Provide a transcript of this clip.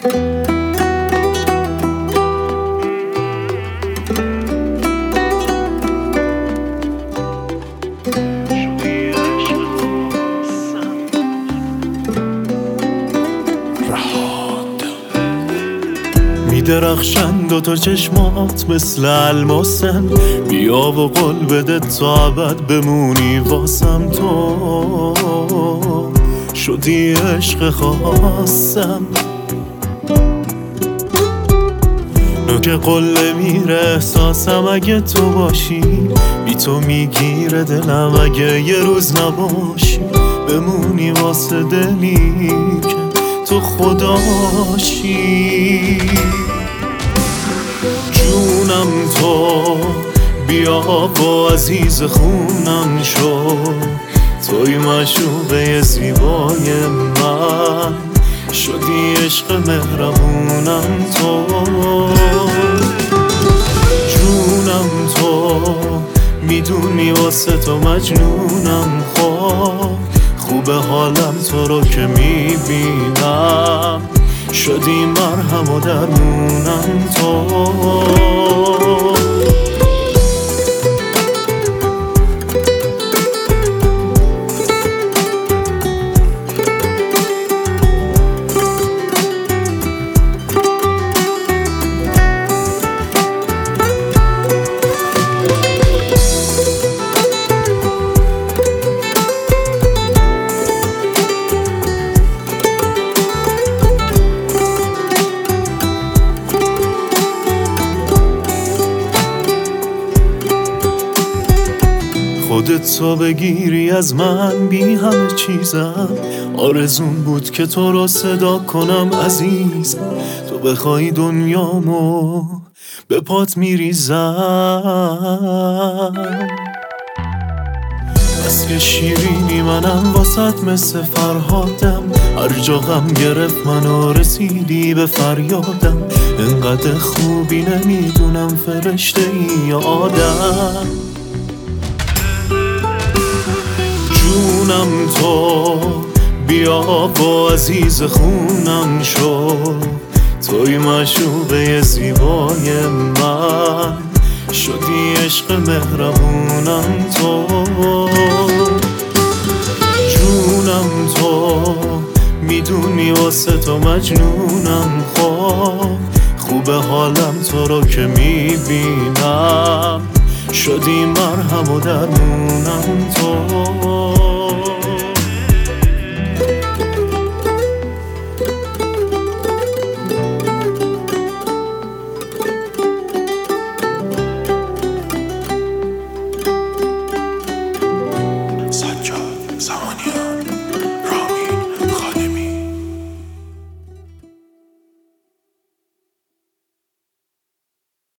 میدرخشن دوتا چشمات مثل الماسن، بیا و قول بده تا ابد بمونی واسم. تو شدی عشق خواستم، نوک قله میره احساسم اگه تو باشی، بی تو میگیره دلم اگه یه روز نباشی. بمونی واسه دلی که تو خداشی. جونم تو بیا و عزیز خونم شو، توی معشوقه زیبای من، شدی عشق مهربونم. تو جونم تو میدونی واسه تو مجنونم. خوبه حالم تو رو که میبینم، شدی مرهم و درمونم. تو خودت تو بگیری از من بی همه چیزم، آرزون بود که تو رو صدا کنم عزیزم. تو بخوای دنیامو به پات میریزم، بس که شیرینی منم واسط مثل فرهادم. هر جا غم گرفت منو رسیدی به فریادم. انقدر خوبی نمیدونم فرشته ای یا آدم. جونم تو بیا و عزیز خونم شو، توی معشوقه زیبای من، شدی عشق مهربونم. تو جونم تو میدونی واسه تو مجنونم. خوبه حالم تو رو که میبینم، شدی مرهم و درمونم. تو سجاد زمانی